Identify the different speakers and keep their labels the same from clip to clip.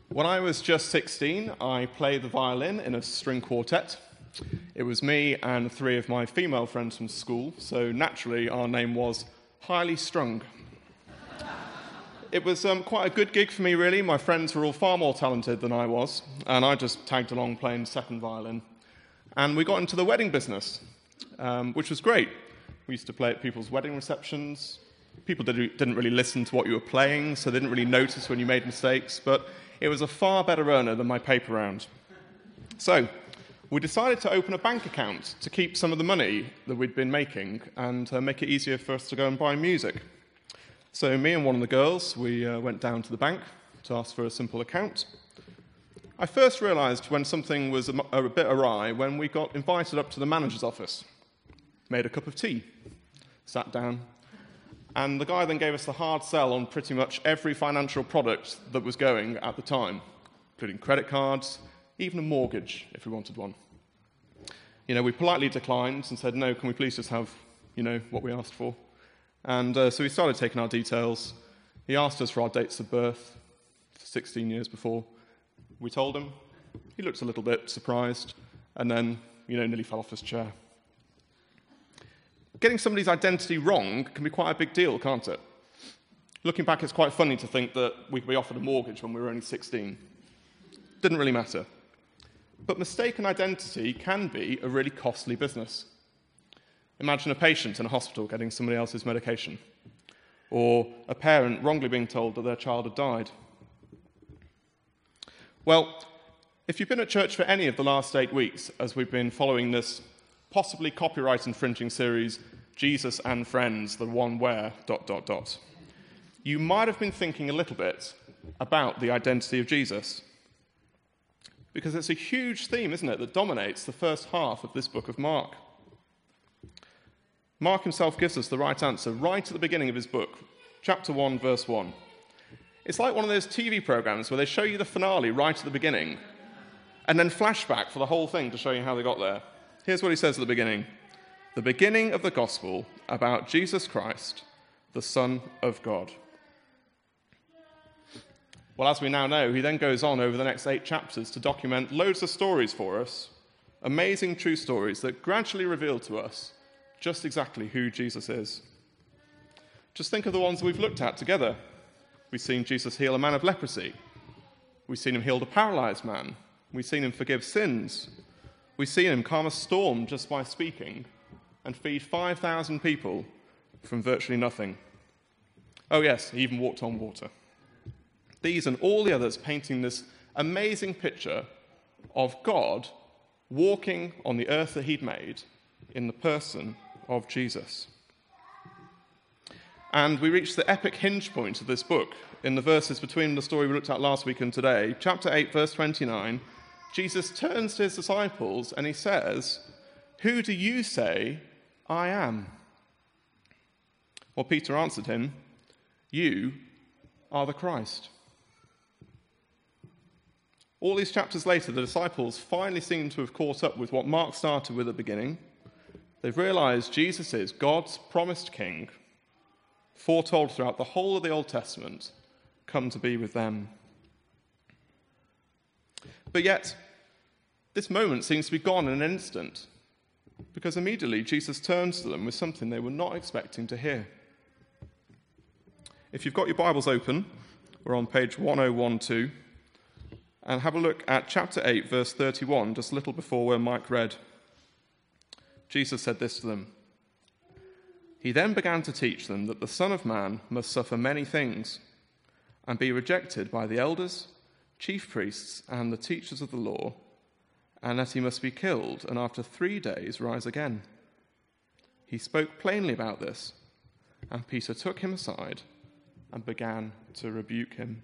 Speaker 1: When I was just 16, I played the violin in a string quartet. It was me and three of my female friends from school, so naturally our name was Highly Strung. It was quite a good gig for me, really. My friends were all far more talented than I was, and I just tagged along playing second violin. And we got into the wedding business, which was great. We used to play at people's wedding receptions. People didn't really listen to what you were playing, so they didn't really notice when you made mistakes, but it was a far better earner than my paper round. So we decided to open a bank account to keep some of the money that we'd been making and make it easier for us to go and buy music. So me and one of the girls, we went down to the bank to ask for a simple account. I first realised when something was a bit awry when we got invited up to the manager's office, made a cup of tea, sat down, and the guy then gave us the hard sell on pretty much every financial product that was going at the time, including credit cards, even a mortgage if we wanted one. We politely declined and said, no, can we please just have, what we asked for? And so we started taking our details. He asked us for our dates of birth, 16 years before. We told him. He looked a little bit surprised, and then, nearly fell off his chair. Getting somebody's identity wrong can be quite a big deal, can't it? Looking back, it's quite funny to think that we could be offered a mortgage when we were only 16. Didn't really matter. But mistaken identity can be a really costly business. Imagine a patient in a hospital getting somebody else's medication, or a parent wrongly being told that their child had died. Well, if you've been at church for any of the last 8 weeks, as we've been following this possibly copyright-infringing series, Jesus and Friends, the one where... you might have been thinking a little bit about the identity of Jesus. Because it's a huge theme, isn't it, that dominates the first half of this book of Mark. Mark himself gives us the right answer right at the beginning of his book, chapter 1, verse 1. It's like one of those TV programs where they show you the finale right at the beginning, and then flashback for the whole thing to show you how they got there. Here's what he says at the beginning. The beginning of the gospel about Jesus Christ, the Son of God. Well, as we now know, he then goes on over the next 8 chapters to document loads of stories for us, amazing true stories that gradually reveal to us just exactly who Jesus is. Just think of the ones we've looked at together. We've seen Jesus heal a man of leprosy. We've seen him heal a paralyzed man. We've seen him forgive sins. We've seen him calm a storm just by speaking and feed 5,000 people from virtually nothing. Oh yes, he even walked on water. These and all the others painting this amazing picture of God walking on the earth that he'd made in the person of Jesus. And we reach the epic hinge point of this book in the verses between the story we looked at last week and today. Chapter 8, verse 29, Jesus turns to his disciples and he says, "Who do you say I am?" Well, Peter answered him, "You are the Christ." All these chapters later, the disciples finally seem to have caught up with what Mark started with at the beginning. They've realized Jesus is God's promised king, foretold throughout the whole of the Old Testament, come to be with them. But yet, this moment seems to be gone in an instant, because immediately Jesus turns to them with something they were not expecting to hear. If you've got your Bibles open, we're on page 1012, and have a look at chapter 8, verse 31, just a little before where Mike read. Jesus said this to them. He then began to teach them that the Son of Man must suffer many things and be rejected by the elders, chief priests, and the teachers of the law, and that he must be killed and after 3 days rise again. He spoke plainly about this, and Peter took him aside and began to rebuke him.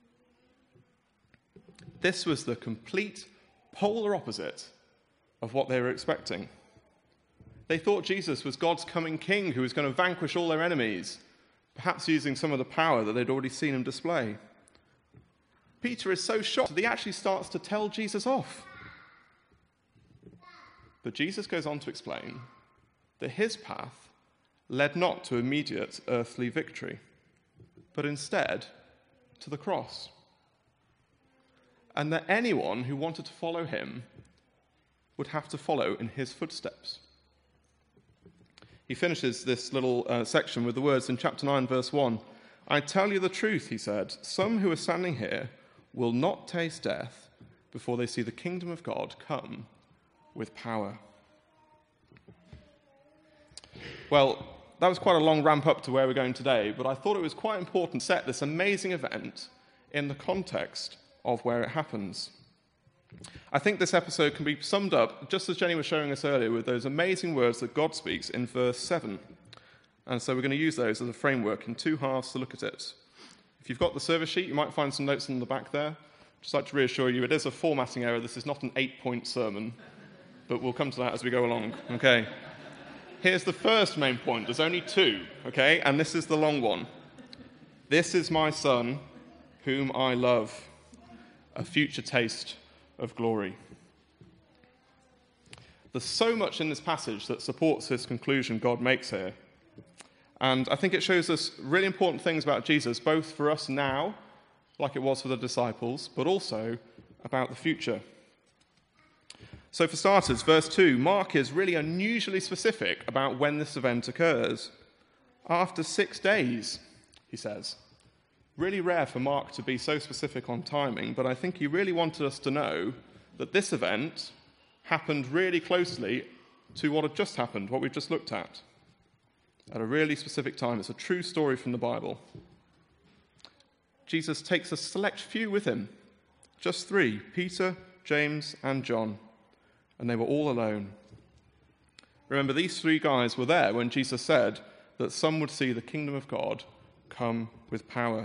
Speaker 1: This was the complete polar opposite of what they were expecting. They thought Jesus was God's coming king who was going to vanquish all their enemies, perhaps using some of the power that they'd already seen him display. Peter is so shocked that he actually starts to tell Jesus off. But Jesus goes on to explain that his path led not to immediate earthly victory, but instead to the cross. and that anyone who wanted to follow him would have to follow in his footsteps. He finishes this little section with the words in chapter 9, verse 1. "I tell you the truth," he said, "some who are standing here will not taste death before they see the kingdom of God come with power." Well, that was quite a long ramp up to where we're going today, but I thought it was quite important to set this amazing event in the context of where it happens. I think this episode can be summed up, just as Jenny was showing us earlier, with those amazing words that God speaks in verse 7. And so we're going to use those as a framework in two halves to look at it. If you've got the service sheet, you might find some notes on the back there. Just like to reassure you, it is a formatting error. This is not an 8-point sermon, but we'll come to that as we go along. Okay. Here's the first main point. There's only two, okay? And this is the long one. "This is my son, whom I love," a future taste of glory. There's so much in this passage that supports this conclusion God makes here. And I think it shows us really important things about Jesus, both for us now, like it was for the disciples, but also about the future. So for starters, verse 2, Mark is really unusually specific about when this event occurs. After 6 days, he says. Really rare for Mark to be so specific on timing, but I think he really wanted us to know that this event happened really closely to what had just happened, what we've just looked at a really specific time. It's a true story from the Bible. Jesus takes a select few with him, just 3, Peter, James, and John, and they were all alone. Remember, these 3 guys were there when Jesus said that some would see the kingdom of God come with power.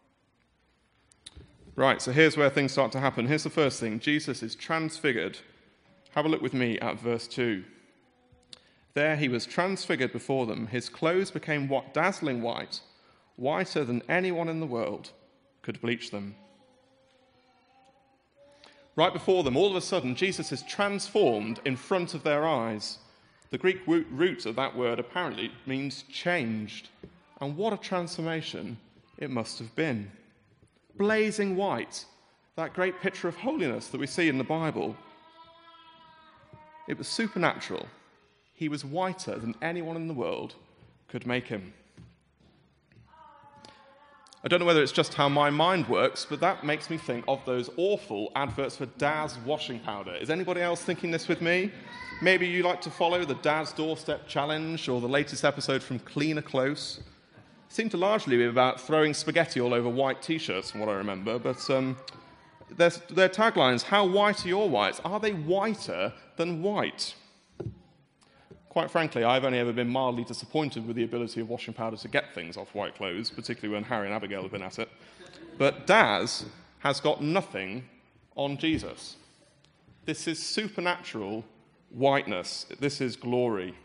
Speaker 1: Right, so here's where things start to happen. Here's the first thing. Jesus is transfigured. Have a look with me at verse 2. "There he was transfigured before them. His clothes became dazzling white, whiter than anyone in the world could bleach them." Right before them, all of a sudden, Jesus is transformed in front of their eyes. The Greek root of that word apparently means changed. And what a transformation it must have been. Blazing white, that great picture of holiness that we see in the Bible. It was supernatural. He was whiter than anyone in the world could make him. I don't know whether it's just how my mind works, but that makes me think of those awful adverts for Daz washing powder. Is anybody else thinking this with me? Maybe you like to follow the Daz Doorstep Challenge or the latest episode from Cleaner Close. Seemed to largely be about throwing spaghetti all over white T-shirts, from what I remember. But their taglines, "How white are your whites? Are they whiter than white?" Quite frankly, I've only ever been mildly disappointed with the ability of washing powder to get things off white clothes, particularly when Harry and Abigail have been at it. But Daz has got nothing on Jesus. This is supernatural whiteness. This is glory.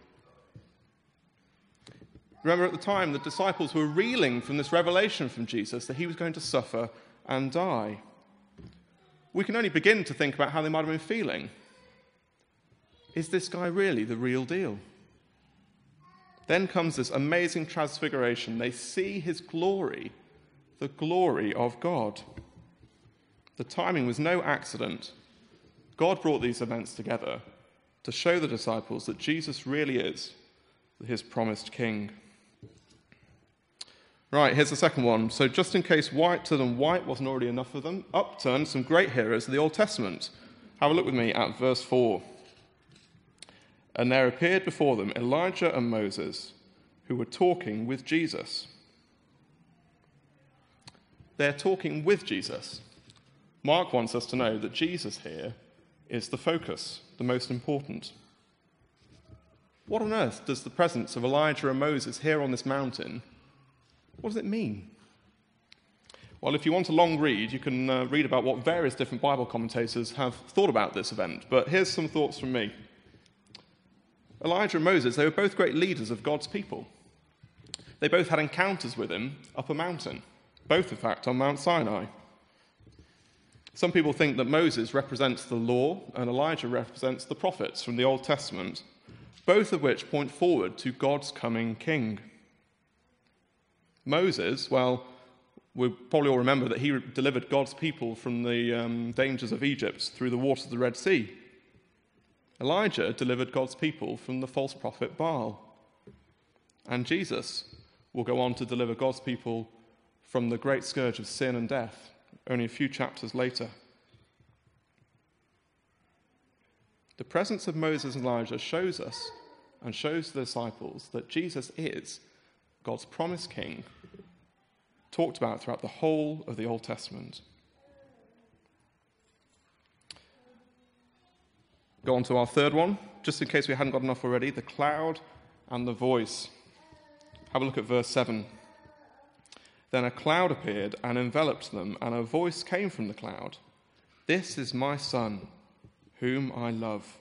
Speaker 1: Remember, at the time, the disciples were reeling from this revelation from Jesus that he was going to suffer and die. We can only begin to think about how they might have been feeling. Is this guy really the real deal? Then comes this amazing transfiguration. They see his glory, the glory of God. The timing was no accident. God brought these events together to show the disciples that Jesus really is his promised king. Right, here's the second one. So just in case whiter than white wasn't already enough of them, up turned some great heroes of the Old Testament. Have a look with me at verse 4. "And there appeared before them Elijah and Moses, who were talking with Jesus." They're talking with Jesus. Mark wants us to know that Jesus here is the focus, the most important. What on earth does the presence of Elijah and Moses here on this mountain, what does it mean? Well, if you want a long read, you can read about what various different Bible commentators have thought about this event. But here's some thoughts from me. Elijah and Moses, they were both great leaders of God's people. They both had encounters with him up a mountain, both, in fact, on Mount Sinai. Some people think that Moses represents the law and Elijah represents the prophets from the Old Testament, both of which point forward to God's coming king. Moses, well, we probably all remember that he delivered God's people from the dangers of Egypt through the waters of the Red Sea. Elijah delivered God's people from the false prophet Baal. And Jesus will go on to deliver God's people from the great scourge of sin and death only a few chapters later. The presence of Moses and Elijah shows us and shows the disciples that Jesus is God's promised king, talked about throughout the whole of the Old Testament. Go on to our third one, just in case we hadn't got enough already, the cloud and the voice. Have a look at verse 7. Then a cloud appeared and enveloped them, and a voice came from the cloud. This is my son, whom I love.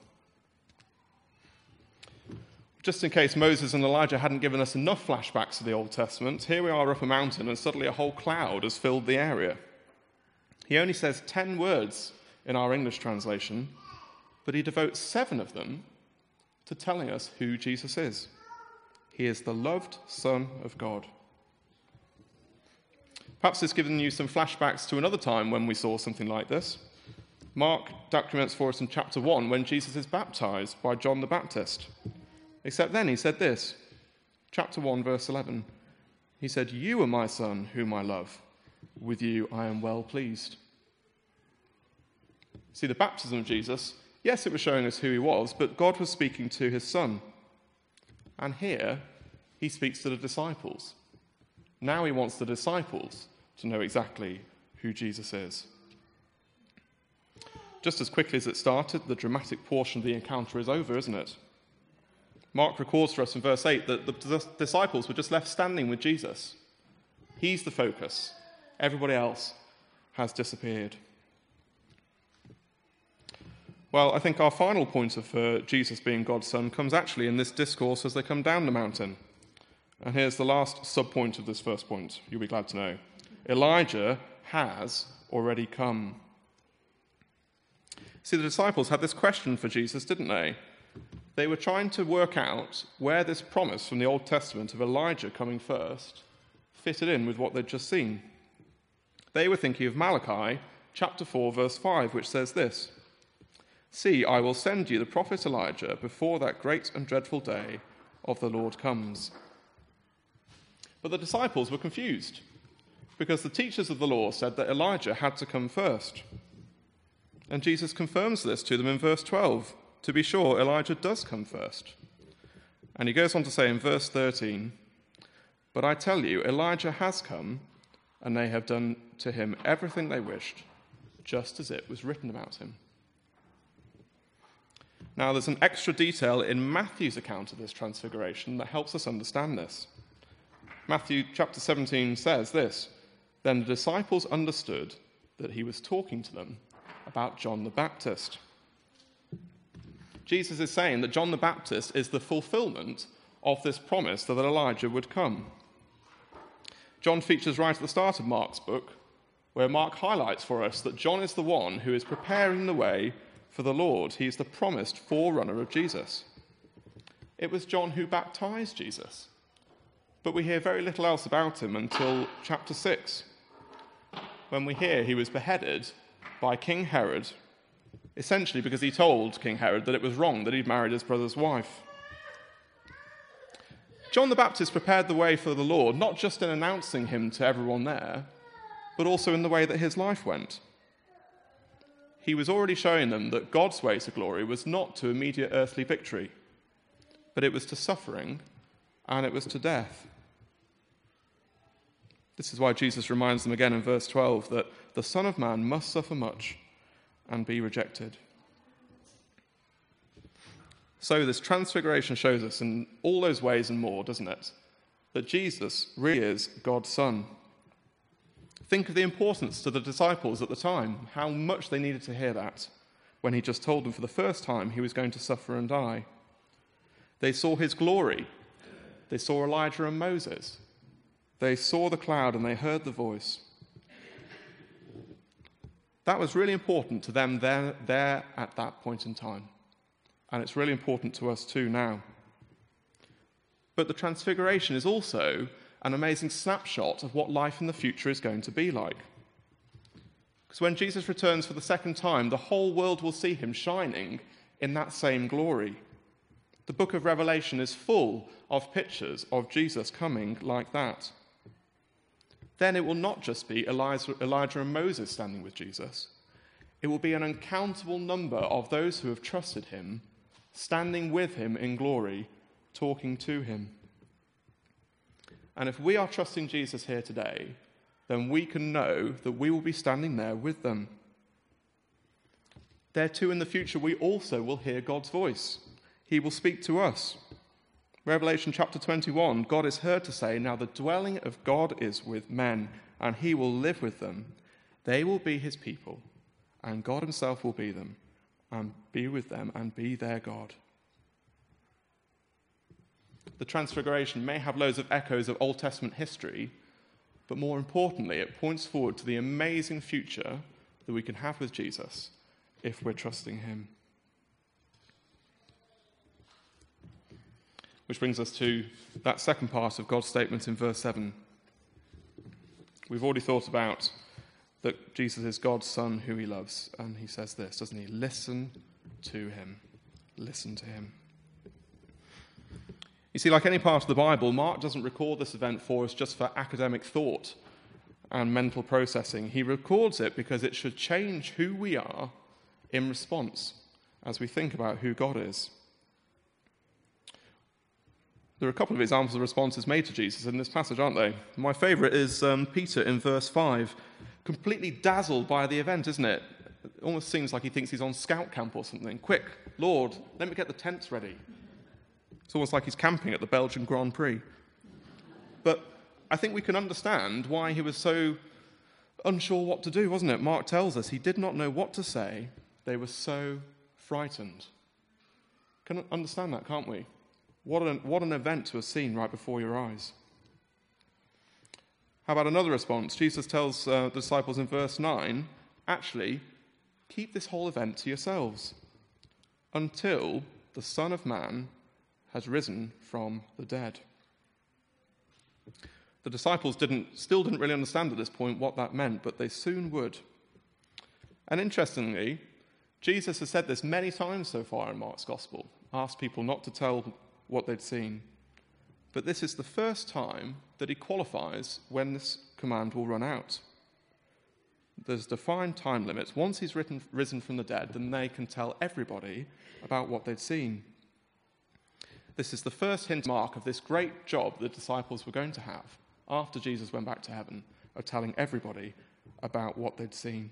Speaker 1: Just in case Moses and Elijah hadn't given us enough flashbacks to the Old Testament, here we are up a mountain and suddenly a whole cloud has filled the area. He only says 10 words in our English translation, but he devotes 7 of them to telling us who Jesus is. He is the loved Son of God. Perhaps it's given you some flashbacks to another time when we saw something like this. Mark documents for us in chapter 1 when Jesus is baptized by John the Baptist. Except then he said this, chapter 1, verse 11. He said, "You are my son, whom I love. With you I am well pleased." See, the baptism of Jesus, yes, it was showing us who he was, but God was speaking to his son. And here, he speaks to the disciples. Now he wants the disciples to know exactly who Jesus is. Just as quickly as it started, the dramatic portion of the encounter is over, isn't it? Mark records for us in verse 8 that the disciples were just left standing with Jesus. He's the focus. Everybody else has disappeared. Well, I think our final point of Jesus being God's son comes actually in this discourse as they come down the mountain. And here's the last sub-point of this first point, you'll be glad to know. Elijah has already come. See, the disciples had this question for Jesus, didn't they? They were trying to work out where this promise from the Old Testament of Elijah coming first fitted in with what they'd just seen. They were thinking of Malachi chapter 4, verse 5, which says this, "See, I will send you the prophet Elijah before that great and dreadful day of the Lord comes." But the disciples were confused because the teachers of the law said that Elijah had to come first. And Jesus confirms this to them in verse 12. To be sure, Elijah does come first. And he goes on to say in verse 13, "But I tell you, Elijah has come, and they have done to him everything they wished, just as it was written about him." Now, there's an extra detail in Matthew's account of this transfiguration that helps us understand this. Matthew chapter 17 says this, "Then the disciples understood that he was talking to them about John the Baptist." Jesus is saying that John the Baptist is the fulfillment of this promise that Elijah would come. John features right at the start of Mark's book, where Mark highlights for us that John is the one who is preparing the way for the Lord. He is the promised forerunner of Jesus. It was John who baptized Jesus, but we hear very little else about him until chapter 6, when we hear he was beheaded by King Herod, essentially because he told King Herod that it was wrong that he'd married his brother's wife. John the Baptist prepared the way for the Lord, not just in announcing him to everyone there, but also in the way that his life went. He was already showing them that God's way to glory was not to immediate earthly victory, but it was to suffering and it was to death. This is why Jesus reminds them again in verse 12 that the Son of Man must suffer much and be rejected. So this transfiguration shows us in all those ways and more, doesn't it, that Jesus really is God's Son. Think of the importance to the disciples at the time, how much they needed to hear that when he just told them for the first time he was going to suffer and die. They saw his glory. They saw Elijah and Moses. They saw the cloud and they heard the voice. That was really important to them there at that point in time. And it's really important to us too now. But the transfiguration is also an amazing snapshot of what life in the future is going to be like. Because when Jesus returns for the second time, the whole world will see him shining in that same glory. The book of Revelation is full of pictures of Jesus coming like that. Then it will not just be Elijah and Moses standing with Jesus. It will be an uncountable number of those who have trusted him, standing with him in glory, talking to him. And if we are trusting Jesus here today, then we can know that we will be standing there with them. There too in the future we also will hear God's voice. He will speak to us. Revelation chapter 21, God is heard to say, "Now the dwelling of God is with men, and he will live with them. They will be his people, and God himself will be them, and be with them, and be their God." The Transfiguration may have loads of echoes of Old Testament history, but more importantly, it points forward to the amazing future that we can have with Jesus if we're trusting him. Which brings us to that second part of God's statement in verse 7. We've already thought about that Jesus is God's Son who he loves, and he says this, doesn't he? Listen to him. Listen to him. You see, like any part of the Bible, Mark doesn't record this event for us just for academic thought and mental processing. He records it because it should change who we are in response as we think about who God is. There are a couple of examples of responses made to Jesus in this passage, aren't they? My favourite is Peter in verse 5, completely dazzled by the event, isn't it? It almost seems like he thinks he's on scout camp or something. "Quick, Lord, let me get the tents ready." It's almost like he's camping at the Belgian Grand Prix. But I think we can understand why he was so unsure what to do, wasn't it? Mark tells us he did not know what to say. They were so frightened. Can understand that, can't we? What an event to have seen right before your eyes. How about another response? Jesus tells the disciples in verse 9, actually, keep this whole event to yourselves until the Son of Man has risen from the dead. The disciples still didn't really understand at this point what that meant, but they soon would. And interestingly, Jesus has said this many times so far in Mark's Gospel, asked people not to tell what they'd seen. But this is the first time that he qualifies when this command will run out. There's defined time limits. Once he's risen from the dead, then they can tell everybody about what they'd seen. This is the first hint, Mark, of this great job the disciples were going to have after Jesus went back to heaven, of telling everybody about what they'd seen.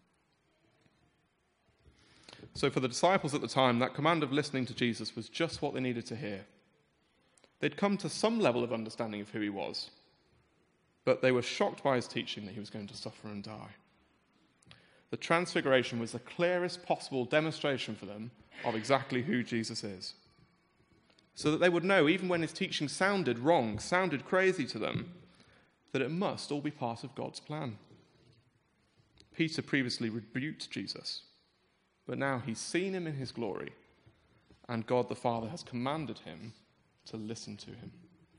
Speaker 1: So for the disciples at the time, that command of listening to Jesus was just what they needed to hear. They'd come to some level of understanding of who he was, but they were shocked by his teaching that he was going to suffer and die. The Transfiguration was the clearest possible demonstration for them of exactly who Jesus is, so that they would know, even when his teaching sounded wrong, sounded crazy to them, that it must all be part of God's plan. Peter previously rebuked Jesus, but now he's seen him in his glory, and God the Father has commanded him to listen to him.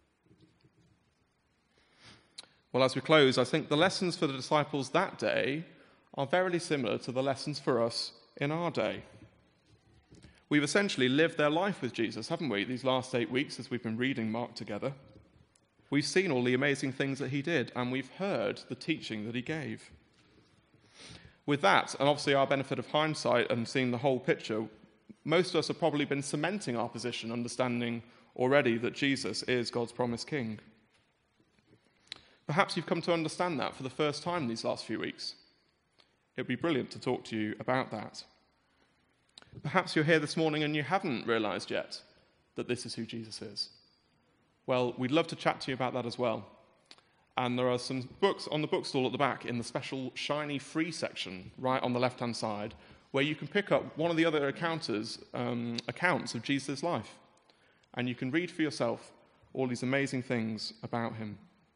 Speaker 1: Well, as we close, I think the lessons for the disciples that day are very similar to the lessons for us in our day. We've essentially lived their life with Jesus, haven't we, these last 8 weeks as we've been reading Mark together. We've seen all the amazing things that he did, and we've heard the teaching that he gave. With that, and obviously our benefit of hindsight and seeing the whole picture, most of us have probably been cementing our position, understanding already that Jesus is God's promised king. Perhaps you've come to understand that for the first time these last few weeks. It would be brilliant to talk to you about that. Perhaps you're here this morning and you haven't realised yet that this is who Jesus is. Well, we'd love to chat to you about that as well. And there are some books on the bookstall at the back in the special shiny free section right on the left-hand side where you can pick up one of the other accounts of Jesus' life. And you can read for yourself all these amazing things about him.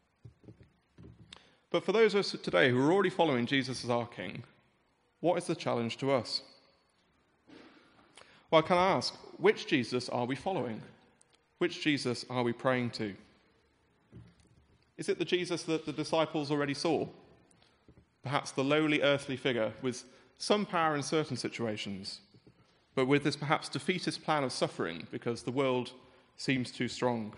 Speaker 1: But for those of us today who are already following Jesus as our king, what is the challenge to us? Well, can I ask, which Jesus are we following? Which Jesus are we praying to? Is it the Jesus that the disciples already saw? Perhaps the lowly earthly figure with some power in certain situations, but with this perhaps defeatist plan of suffering because the world seems too strong?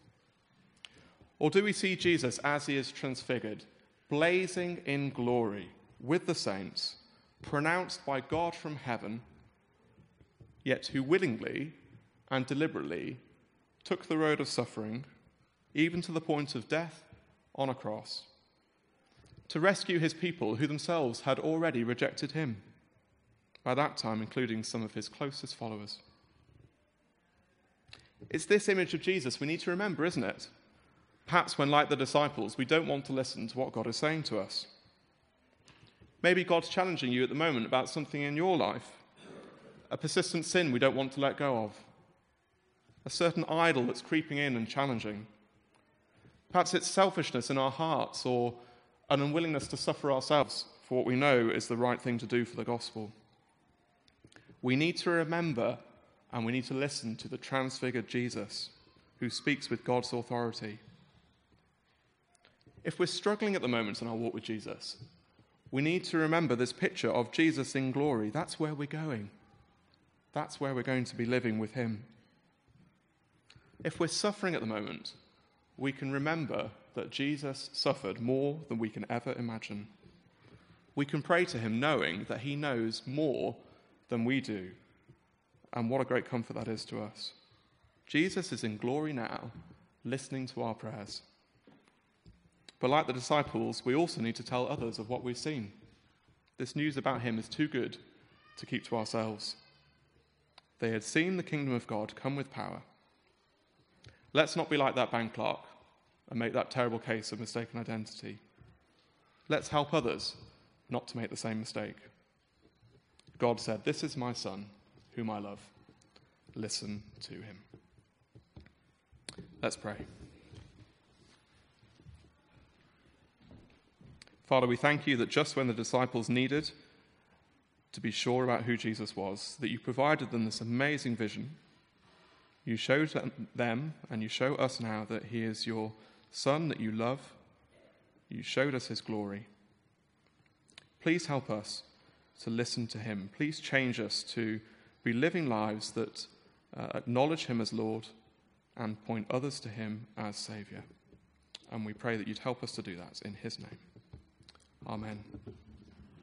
Speaker 1: Or do we see Jesus as he is transfigured, blazing in glory with the saints, pronounced by God from heaven, yet who willingly and deliberately took the road of suffering, even to the point of death on a cross, to rescue his people who themselves had already rejected him, by that time including some of his closest followers? It's this image of Jesus we need to remember, isn't it? Perhaps when, like the disciples, we don't want to listen to what God is saying to us. Maybe God's challenging you at the moment about something in your life, a persistent sin we don't want to let go of, a certain idol that's creeping in and challenging. Perhaps it's selfishness in our hearts or an unwillingness to suffer ourselves for what we know is the right thing to do for the gospel. We need to remember and we need to listen to the transfigured Jesus who speaks with God's authority. If we're struggling at the moment in our walk with Jesus, we need to remember this picture of Jesus in glory. That's where we're going. That's where we're going to be living with him. If we're suffering at the moment, we can remember that Jesus suffered more than we can ever imagine. We can pray to him knowing that he knows more than we do. And what a great comfort that is to us. Jesus is in glory now, listening to our prayers. But like the disciples, we also need to tell others of what we've seen. This news about him is too good to keep to ourselves. They had seen the kingdom of God come with power. Let's not be like that bank clerk and make that terrible case of mistaken identity. Let's help others not to make the same mistake. God said, "This is my son, whom I love. Listen to him." Let's pray. Father, we thank you that just when the disciples needed to be sure about who Jesus was, that you provided them this amazing vision. You showed them, and you show us now, that he is your son that you love. You showed us his glory. Please help us to listen to him. Please change us to be living lives that acknowledge him as Lord and point others to him as Saviour. And we pray that you'd help us to do that in his name. Amen.